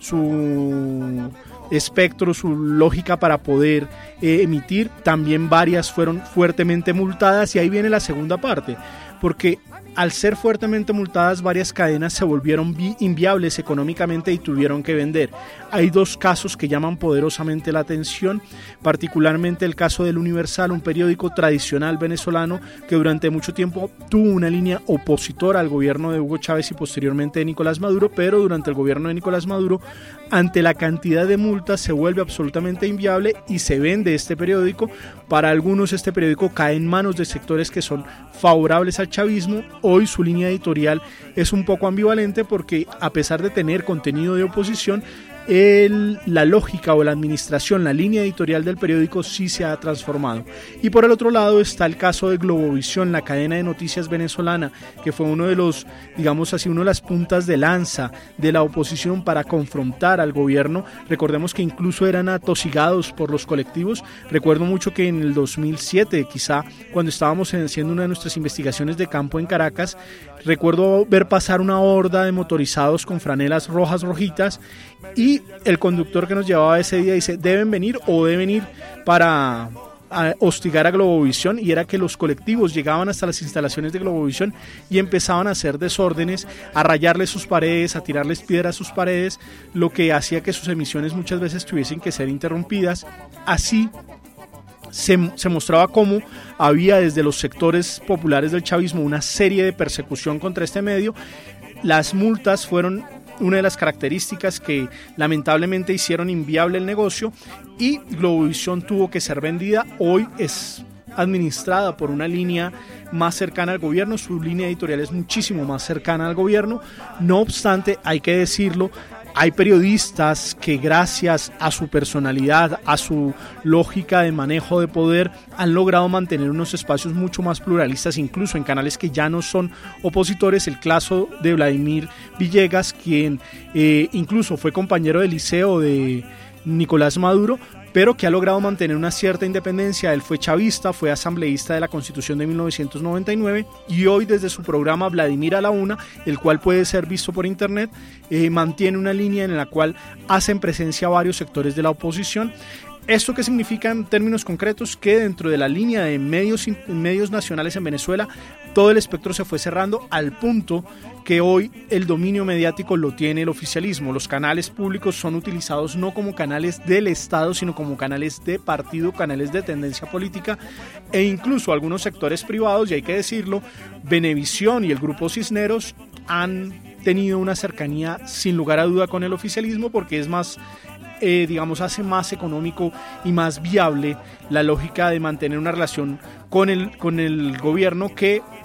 su espectro, su lógica para poder eh, emitir. También varias fueron fuertemente multadas, y ahí viene la segunda parte, porque al ser fuertemente multadas varias cadenas se volvieron vi- inviables económicamente y tuvieron que vender. Hay dos casos que llaman poderosamente la atención, particularmente el caso del Universal, un periódico tradicional venezolano que durante mucho tiempo tuvo una línea opositora al gobierno de Hugo Chávez y posteriormente de Nicolás Maduro, pero durante el gobierno de Nicolás Maduro, ante la cantidad de multas, se vuelve absolutamente inviable y se vende este periódico. Para algunos este periódico cae en manos de sectores que son favorables al chavismo. Hoy su línea editorial es un poco ambivalente porque, a pesar de tener contenido de oposición, el, la lógica o la administración, la línea editorial del periódico sí se ha transformado. Y por el otro lado está el caso de Globovisión, la cadena de noticias venezolana, que fue uno de los, digamos así, uno de las puntas de lanza de la oposición para confrontar al gobierno. Recordemos que incluso eran atosigados por los colectivos. Recuerdo mucho que en el dos mil siete, quizá cuando estábamos haciendo una de nuestras investigaciones de campo en Caracas, recuerdo ver pasar una horda de motorizados con franelas rojas rojitas, y el conductor que nos llevaba ese día dice: deben venir o deben ir para a hostigar a Globovisión, y era que los colectivos llegaban hasta las instalaciones de Globovisión y empezaban a hacer desórdenes, a rayarles sus paredes, a tirarles piedras a sus paredes, lo que hacía que sus emisiones muchas veces tuviesen que ser interrumpidas. Así Se, se mostraba cómo había desde los sectores populares del chavismo una serie de persecución contra este medio. Las multas fueron una de las características que lamentablemente hicieron inviable el negocio, y Globovisión tuvo que ser vendida. Hoy es administrada por una línea más cercana al gobierno, su línea editorial es muchísimo más cercana al gobierno. No obstante, hay que decirlo, hay periodistas que, gracias a su personalidad, a su lógica de manejo de poder, han logrado mantener unos espacios mucho más pluralistas, incluso en canales que ya no son opositores. El caso de Vladimir Villegas, quien eh, incluso fue compañero de liceo de Nicolás Maduro, pero que ha logrado mantener una cierta independencia. Él fue chavista, fue asambleísta de la Constitución de mil novecientos noventa y nueve, y hoy desde su programa Vladimir a la Una, el cual puede ser visto por internet, eh, mantiene una línea en la cual hacen presencia varios sectores de la oposición. ¿Esto qué significa en términos concretos? Que dentro de la línea de medios, medios nacionales en Venezuela, todo el espectro se fue cerrando, al punto que hoy el dominio mediático lo tiene el oficialismo. Los canales públicos son utilizados no como canales del Estado, sino como canales de partido, canales de tendencia política, e incluso algunos sectores privados, y hay que decirlo, Venevisión y el Grupo Cisneros han tenido una cercanía sin lugar a duda con el oficialismo, porque es más, eh, digamos, hace más económico y más viable la lógica de mantener una relación con el, con el gobierno que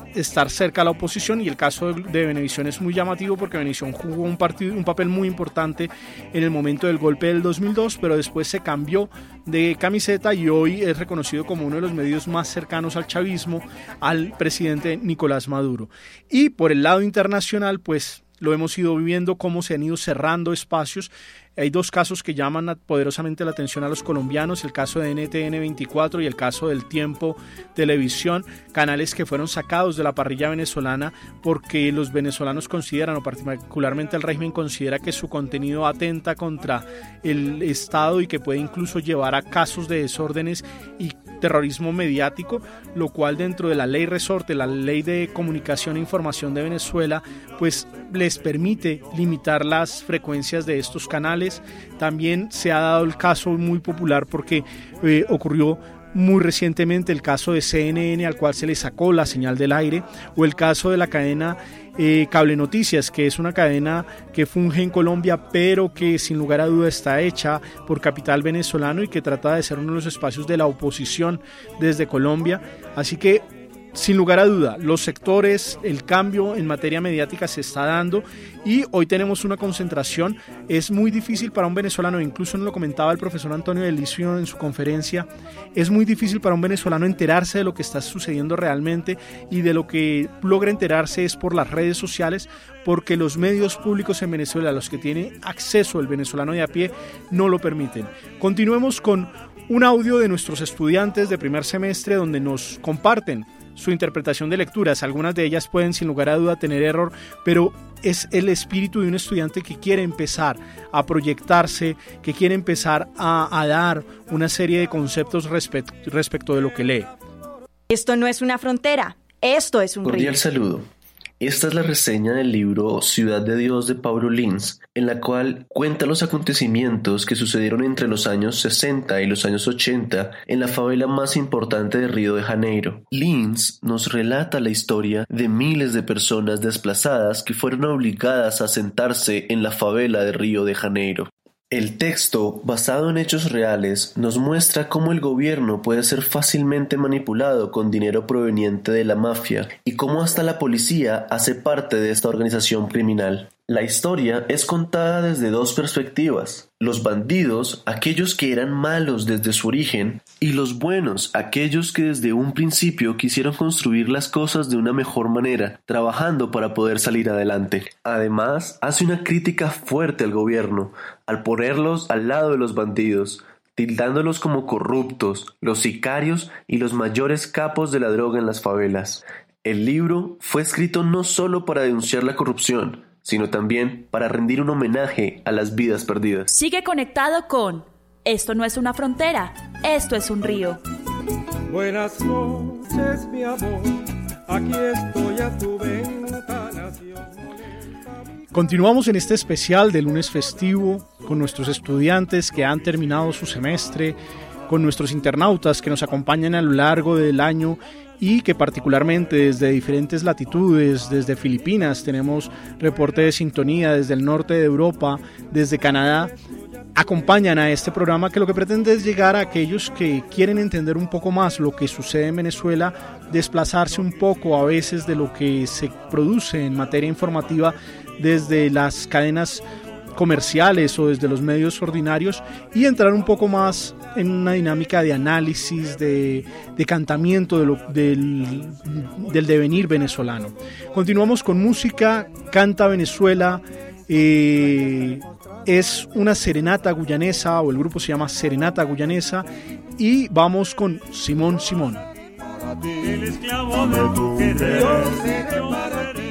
estar cerca a la oposición, y el caso de Venevisión es muy llamativo porque Venevisión jugó un, partido, un papel muy importante en el momento del golpe del dos mil dos, pero después se cambió de camiseta y hoy es reconocido como uno de los medios más cercanos al chavismo, al presidente Nicolás Maduro. Y por el lado internacional, pues lo hemos ido viviendo cómo se han ido cerrando espacios. Hay dos casos que llaman poderosamente la atención a los colombianos, el caso de N T N veinticuatro y el caso del Tiempo Televisión, canales que fueron sacados de la parrilla venezolana porque los venezolanos consideran, o particularmente el régimen considera, que su contenido atenta contra el Estado y que puede incluso llevar a casos de desórdenes y terrorismo mediático, lo cual dentro de la ley resorte, la ley de comunicación e información de Venezuela, pues les permite limitar las frecuencias de estos canales. También se ha dado el caso muy popular porque eh, ocurrió muy recientemente el caso de C N N, al cual se le sacó la señal del aire, o el caso de la cadena eh, Cable Noticias, que es una cadena que funge en Colombia, pero que sin lugar a duda está hecha por capital venezolano y que trata de ser uno de los espacios de la oposición desde Colombia. Así que, sin lugar a duda, los sectores, el cambio en materia mediática se está dando y hoy tenemos una concentración. Es muy difícil para un venezolano, incluso nos lo comentaba el profesor Antonio Delicio en su conferencia, es muy difícil para un venezolano enterarse de lo que está sucediendo realmente, y de lo que logra enterarse es por las redes sociales, porque los medios públicos en Venezuela, los que tiene acceso el venezolano de a pie, no lo permiten. Continuemos con un audio de nuestros estudiantes de primer semestre donde nos comparten su interpretación de lecturas. Algunas de ellas pueden sin lugar a duda tener error, pero es el espíritu de un estudiante que quiere empezar a proyectarse, que quiere empezar a, a dar una serie de conceptos respecto, respecto de lo que lee.
Esto no es una frontera, esto es un río.
Cordial saludo. Esta es la reseña del libro Ciudad de Dios de Pablo Lins, en la cual cuenta los acontecimientos que sucedieron entre los años sesenta y los años ochenta en la favela más importante de Río de Janeiro. Lins nos relata la historia de miles de personas desplazadas que fueron obligadas a asentarse en la favela de Río de Janeiro. El texto, basado en hechos reales, nos muestra cómo el gobierno puede ser fácilmente manipulado con dinero proveniente de la mafia y cómo hasta la policía hace parte de esta organización criminal. La historia es contada desde dos perspectivas: los bandidos, aquellos que eran malos desde su origen, y los buenos, aquellos que desde un principio quisieron construir las cosas de una mejor manera, trabajando para poder salir adelante. Además, hace una crítica fuerte al gobierno, al ponerlos al lado de los bandidos, tildándolos como corruptos, los sicarios y los mayores capos de la droga en las favelas. El libro fue escrito no solo para denunciar la corrupción, sino también para rendir un homenaje a las vidas perdidas.
Sigue conectado con Esto no es una frontera, esto es un río.
Buenas noches, mi amor, aquí estoy a tu ventana.
Continuamos en este especial de lunes festivo con nuestros estudiantes que han terminado su semestre, con nuestros internautas que nos acompañan a lo largo del año y que particularmente desde diferentes latitudes, desde Filipinas, tenemos reporte de sintonía desde el norte de Europa, desde Canadá, acompañan a este programa que lo que pretende es llegar a aquellos que quieren entender un poco más lo que sucede en Venezuela, desplazarse un poco a veces de lo que se produce en materia informativa desde las cadenas comerciales o desde los medios ordinarios y entrar un poco más en una dinámica de análisis, de decantamiento de lo, del, del devenir venezolano. Continuamos con música, Canta Venezuela, eh, es una serenata guyanesa, o el grupo se llama Serenata Guyanesa, y vamos con Simón Simón.
El esclavo de tu querer, yo seré para ti.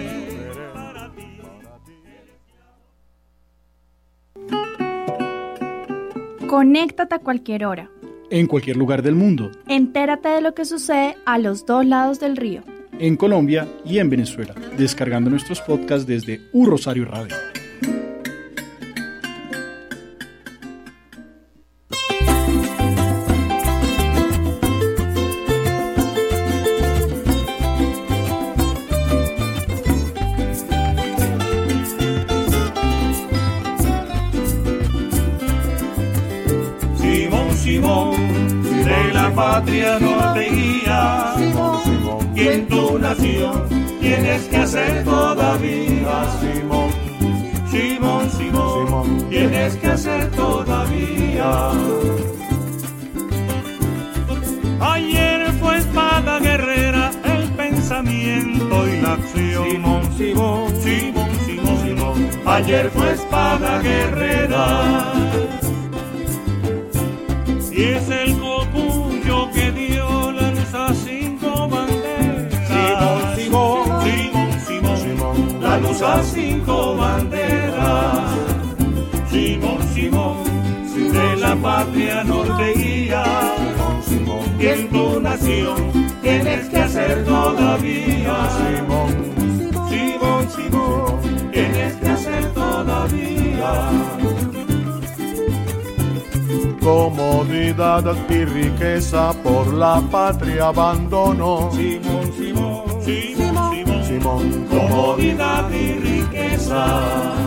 Conéctate a cualquier hora,
en cualquier lugar del mundo.
Entérate de lo que sucede a los dos lados del río,
en Colombia y en Venezuela, descargando nuestros podcasts desde U Rosario Radio.
Simón, de la patria norte guía,
Simón, Simón,
y en tu nación tienes que hacer todavía.
Simón,
Simón, Simón,
Simón,
tienes que hacer todavía. Ayer fue espada guerrera el pensamiento y la acción.
Simón, Simón,
Simón, Simón, Simón, ayer fue espada guerrera. Y es el copullo que dio lanza cinco banderas.
Simón, Simón,
Simón, Simón,
Simón,
la luz a cinco banderas. Simón, Simón, de la patria norte guía,
Simón,
y en tu nación tienes que hacer todavía.
Simón,
Simón, Simón, tienes que hacer todavía.
comodidad y riqueza por la patria abandonó.
Simón, Simón, Simón, Simón,
Simón,
comodidad y riqueza.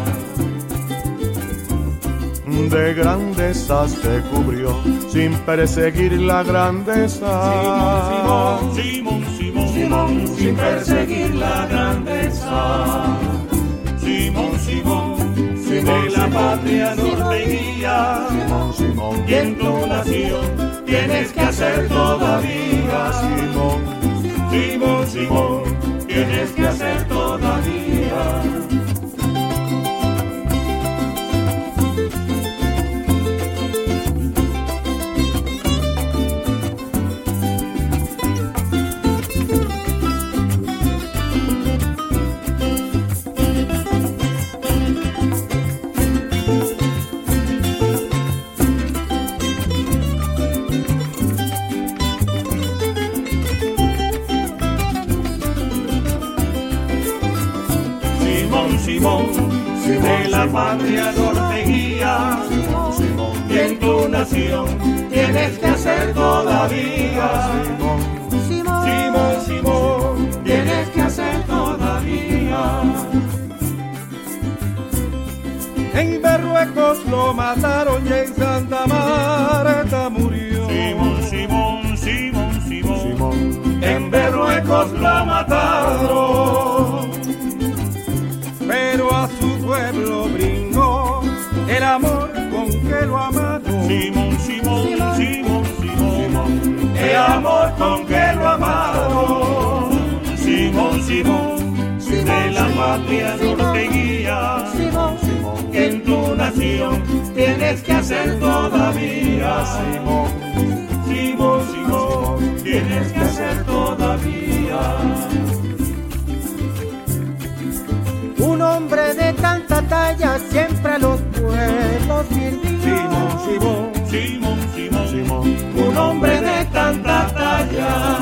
de grandezas te cubrió sin perseguir la grandeza.
Simón, Simón, Simón, Simón, sin perseguir la grandeza. Simón, Simón, de la patria norte guía,
Simón, Simón,
y en tu nación tienes que hacer todavía.
Simón,
Simón, Simón, tienes que hacer todavía. Simón, de la patria norte guía,
Simón,
y en tu nación tienes que hacer todavía.
Simón,
Simón, Simón, tienes que hacer todavía.
en Berruecos lo mataron y en Santa Marta murió.
Simón, Simón, Simón, Simón,
Simón,
en Berruecos lo mataron.
pero a su pueblo brindó el amor con que lo amaron.
Simón, Simón, Simón, Simón, el amor con que lo amaron. Simón, Simón, de la patria norte guía,
Simón,
en tu nación tienes que hacer todavía.
Simón,
Simón, Simón, tienes que hacer todavía.
Un hombre de tanta talla siempre a los pueblos sirvió.
Simón, Simón,
Simón, Simón,
Simón,
un hombre de tanta talla.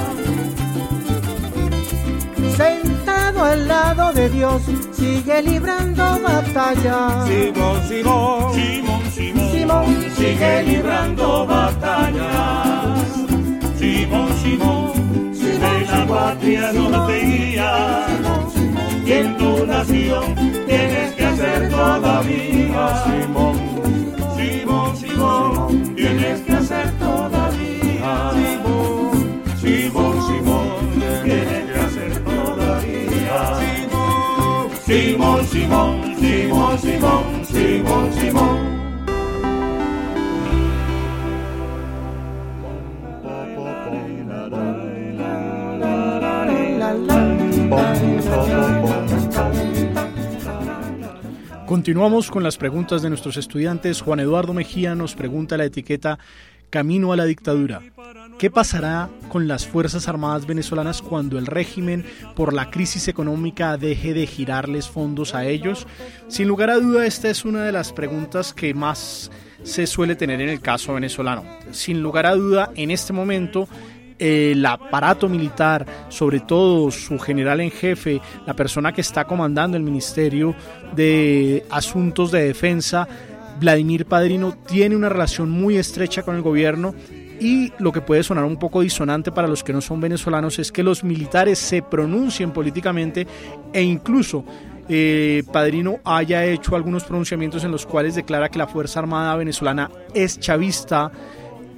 Sentado al lado de Dios, sigue librando batalla.
Simón, Simón,
Simón, Simón,
Simón,
sigue librando batallas. Simón, Simón, de la patria norte guía, y en tu nación tienes que hacer todavía.
Simón,
Simón, Simón, tienes que hacer todavía.
Simón,
Simón, Simón, tienes que hacer todavía. Simón, Simón, Simón, Simón, Simón, Simón.
Continuamos con las preguntas de nuestros estudiantes. Juan Eduardo Mejía nos pregunta la etiqueta Camino a la dictadura. ¿Qué pasará con las Fuerzas Armadas venezolanas cuando el régimen, por la crisis económica, deje de girarles fondos a ellos? Sin lugar a duda, esta es una de las preguntas que más se suele tener en el caso venezolano. Sin lugar a duda, en este momento, el aparato militar, sobre todo su general en jefe, la persona que está comandando el Ministerio de Asuntos de Defensa, Vladimir Padrino, tiene una relación muy estrecha con el gobierno, y lo que puede sonar un poco disonante para los que no son venezolanos es que los militares se pronuncien políticamente, e incluso eh, Padrino haya hecho algunos pronunciamientos en los cuales declara que la Fuerza Armada venezolana es chavista,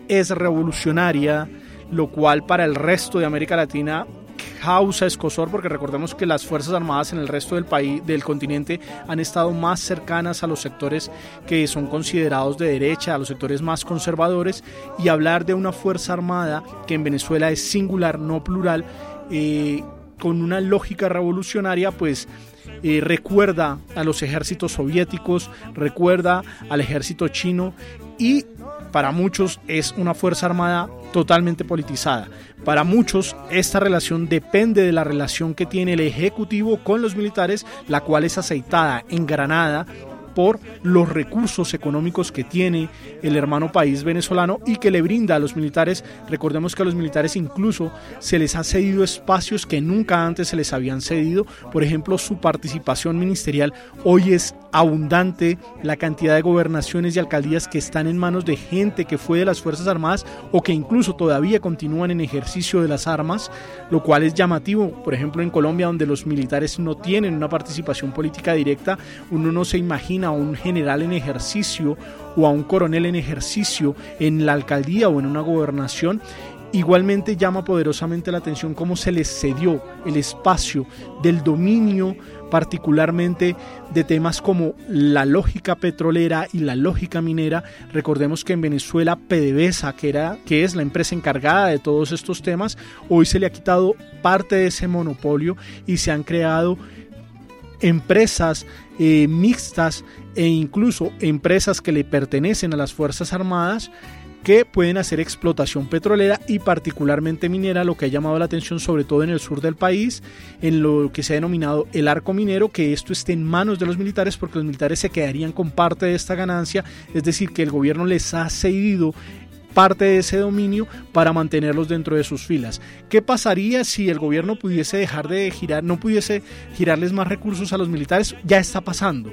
es revolucionaria, lo cual para el resto de América Latina causa escozor, porque recordemos que las Fuerzas Armadas en el resto del país, del continente, han estado más cercanas a los sectores que son considerados de derecha, a los sectores más conservadores, y hablar de una Fuerza Armada que en Venezuela es singular, no plural, eh, con una lógica revolucionaria, pues eh, recuerda a los ejércitos soviéticos, recuerda al ejército chino, y para muchos es una Fuerza Armada totalmente politizada. Para muchos esta relación depende de la relación que tiene el Ejecutivo con los militares, la cual es aceitada, engranada por los recursos económicos que tiene el hermano país venezolano y que le brinda a los militares. Recordemos que a los militares incluso se les ha cedido espacios que nunca antes se les habían cedido. Por ejemplo, su participación ministerial hoy es abundante, la cantidad de gobernaciones y alcaldías que están en manos de gente que fue de las Fuerzas Armadas o que incluso todavía continúan en ejercicio de las armas, lo cual es llamativo. Por ejemplo, en Colombia, donde los militares no tienen una participación política directa, uno no se imagina a un general en ejercicio o a un coronel en ejercicio en la alcaldía o en una gobernación. Igualmente llama poderosamente la atención cómo se les cedió el espacio del dominio, particularmente de temas como la lógica petrolera y la lógica minera. Recordemos que en Venezuela PDVSA, que, era, que es la empresa encargada de todos estos temas, hoy se le ha quitado parte de ese monopolio y se han creado empresas eh, mixtas e incluso empresas que le pertenecen a las Fuerzas Armadas que pueden hacer explotación petrolera y particularmente minera, lo que ha llamado la atención sobre todo en el sur del país, en lo que se ha denominado el arco minero, que esto esté en manos de los militares porque los militares se quedarían con parte de esta ganancia, es decir, que el gobierno les ha cedido parte de ese dominio para mantenerlos dentro de sus filas. ¿Qué pasaría si el gobierno pudiese dejar de girar, no pudiese girarles más recursos a los militares? Ya está pasando.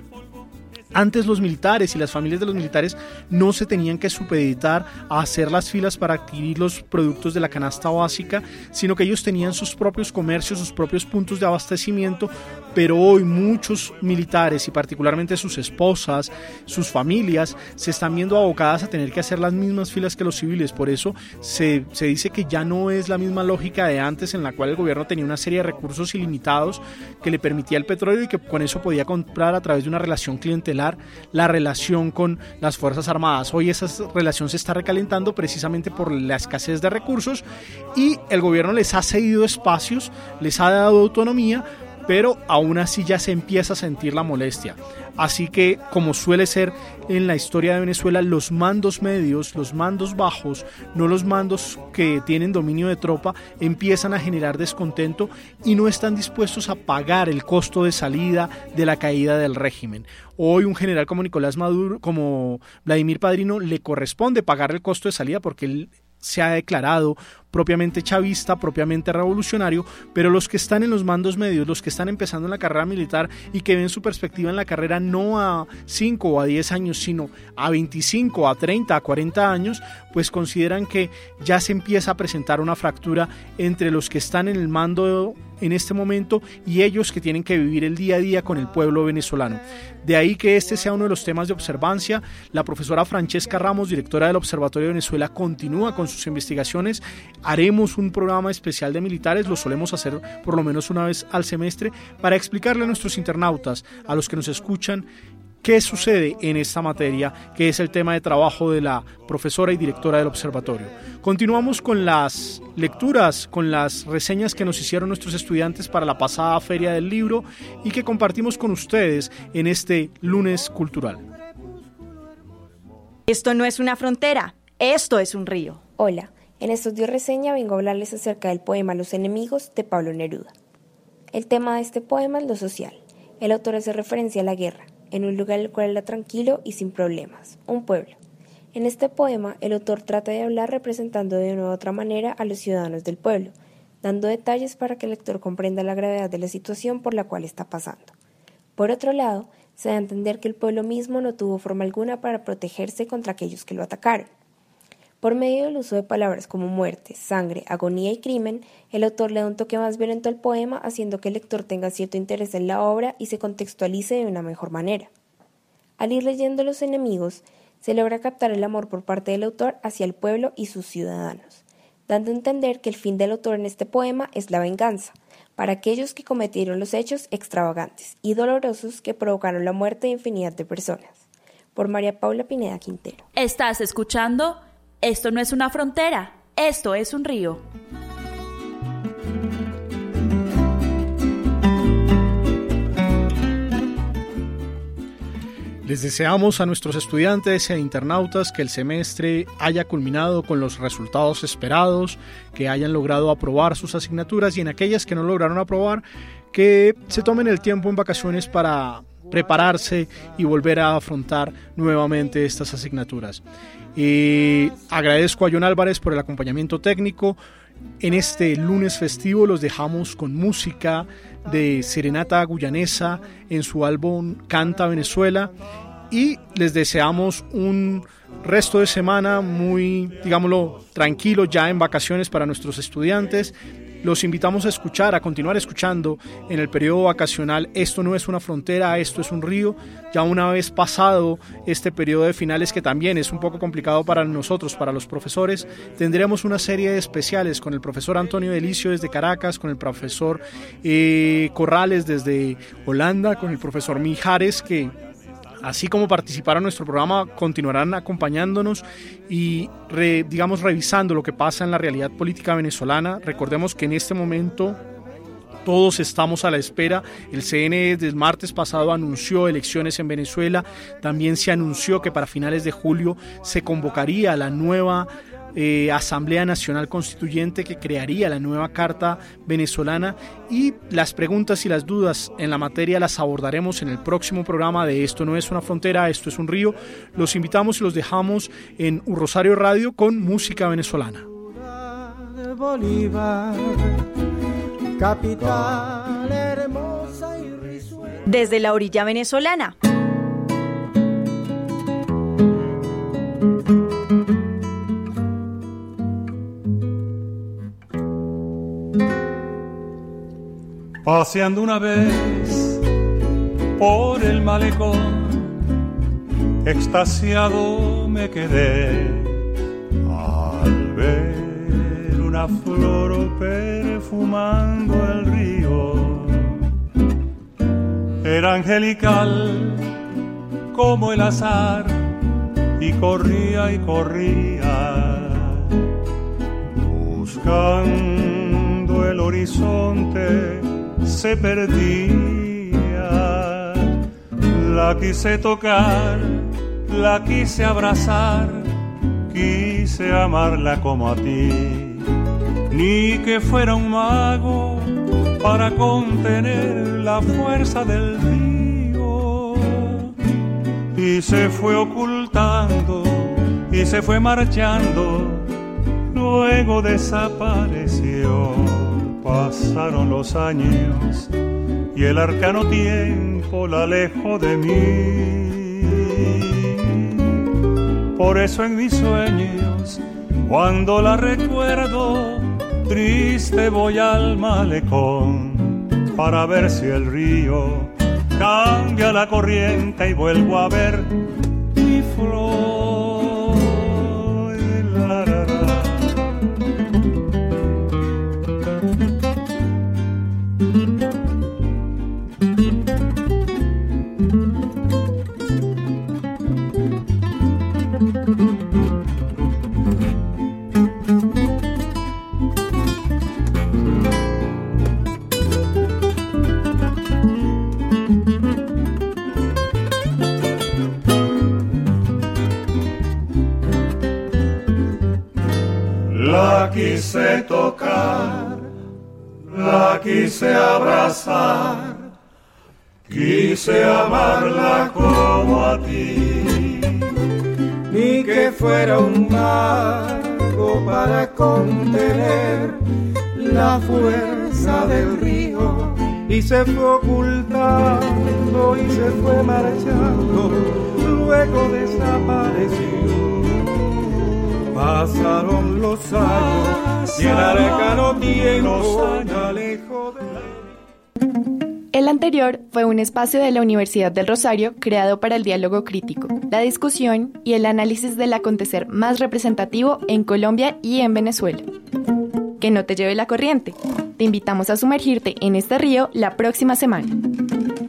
Antes los militares y las familias de los militares no se tenían que supeditar a hacer las filas para adquirir los productos de la canasta básica, sino que ellos tenían sus propios comercios, sus propios puntos de abastecimiento, pero hoy muchos militares y particularmente sus esposas, sus familias, se están viendo abocadas a tener que hacer las mismas filas que los civiles. Por eso se, se dice que ya no es la misma lógica de antes, en la cual el gobierno tenía una serie de recursos ilimitados que le permitía el petróleo y que con eso podía comprar a través de una relación clientelar la relación con las Fuerzas Armadas. Hoy esa relación se está recalentando precisamente por la escasez de recursos y el gobierno les ha cedido espacios, les ha dado autonomía, pero aún así ya se empieza a sentir la molestia. Así que, como suele ser en la historia de Venezuela, los mandos medios, los mandos bajos, no los mandos que tienen dominio de tropa, empiezan a generar descontento y no están dispuestos a pagar el costo de salida de la caída del régimen. Hoy un general como Nicolás Maduro, como Vladimir Padrino, le corresponde pagar el costo de salida porque él se ha declarado propiamente chavista, propiamente revolucionario, pero los que están en los mandos medios, los que están empezando en la carrera militar y que ven su perspectiva en la carrera no a cinco o a diez años, sino a veinticinco, a treinta, a cuarenta años, pues consideran que ya se empieza a presentar una fractura entre los que están en el mando en este momento y ellos que tienen que vivir el día a día con el pueblo venezolano. De ahí que este sea uno de los temas de observancia. La profesora Francesca Ramos, directora del Observatorio de Venezuela, continúa con sus investigaciones. Haremos un programa especial de militares, lo solemos hacer por lo menos una vez al semestre, para explicarle a nuestros internautas, a los que nos escuchan, qué sucede en esta materia, que es el tema de trabajo de la profesora y directora del observatorio. Continuamos con las lecturas, con las reseñas que nos hicieron nuestros estudiantes para la pasada Feria del Libro y que compartimos con ustedes en este lunes cultural.
Esto no es una frontera, esto es un río.
Hola, en Estudio Reseña vengo a hablarles acerca del poema Los enemigos de Pablo Neruda. El tema de este poema es lo social. El autor hace referencia a la guerra, en un lugar el cual era tranquilo y sin problemas, un pueblo. En este poema, el autor trata de hablar representando de una u otra manera a los ciudadanos del pueblo, dando detalles para que el lector comprenda la gravedad de la situación por la cual está pasando. Por otro lado, se da a entender que el pueblo mismo no tuvo forma alguna para protegerse contra aquellos que lo atacaron. Por medio del uso de palabras como muerte, sangre, agonía y crimen, el autor le da un toque más violento al poema, haciendo que el lector tenga cierto interés en la obra y se contextualice de una mejor manera. Al ir leyendo Los enemigos, se logra captar el amor por parte del autor hacia el pueblo y sus ciudadanos, dando a entender que el fin del autor en este poema es la venganza, para aquellos que cometieron los hechos extravagantes y dolorosos que provocaron la muerte de infinidad de personas. Por María Paula Pineda Quintero.
¿Estás escuchando? Esto no es una frontera, esto es un río.
Les deseamos a nuestros estudiantes e internautas que el semestre haya culminado con los resultados esperados, que hayan logrado aprobar sus asignaturas y en aquellas que no lograron aprobar, que se tomen el tiempo en vacaciones para prepararse y volver a afrontar nuevamente estas asignaturas. Y agradezco a John Álvarez por el acompañamiento técnico. En este lunes festivo los dejamos con música de Serenata Guyanesa en su álbum Canta Venezuela y les deseamos un resto de semana muy, digámoslo, tranquilo ya en vacaciones para nuestros estudiantes. Los invitamos a escuchar, a continuar escuchando en el periodo vacacional Esto no es una frontera, esto es un río. Ya una vez pasado este periodo de finales, que también es un poco complicado para nosotros, para los profesores, tendremos una serie de especiales con el profesor Antonio Delicio desde Caracas, con el profesor eh, Corrales desde Holanda, con el profesor Mijares, que así como participaron en nuestro programa, continuarán acompañándonos y, re, digamos, revisando lo que pasa en la realidad política venezolana. Recordemos que en este momento todos estamos a la espera. El C N E desde el martes pasado anunció elecciones en Venezuela. También se anunció que para finales de julio se convocaría la nueva Eh, Asamblea Nacional Constituyente que crearía la nueva Carta Venezolana, y las preguntas y las dudas en la materia las abordaremos en el próximo programa de Esto no es una frontera, esto es un río. Los invitamos y los dejamos en Rosario Radio con música venezolana.
Bolívar, capital hermosa y risueña.
Desde la orilla venezolana.
Paseando una vez por el malecón, extasiado me quedé al ver una flor perfumando el río. Era angelical como el azar y corría y corría buscando el horizonte. Se perdía, la quise tocar, la quise abrazar, quise amarla como a ti, ni que fuera un mago para contener la fuerza del río. Y se fue ocultando y se fue marchando, luego desapareció. Pasaron los años y el arcano tiempo la alejó de mí. Por eso en mis sueños, cuando la recuerdo, triste voy al malecón para ver si el río cambia la corriente y vuelvo a ver mi flor. La, la, la. La quise tocar, la quise abrazar, quise amarla como a ti,
ni que fuera un mago para contener la fuerza del río. Y se fue ocultando y se fue marchando, luego desapareció. Pasaron los años y el arcano tiempo me alejó de...
El
anterior fue un espacio de la Universidad del Rosario creado para el diálogo crítico, la discusión y el análisis del acontecer más representativo en Colombia y en Venezuela. Que no te lleve la corriente. Te invitamos a sumergirte en este río la próxima semana.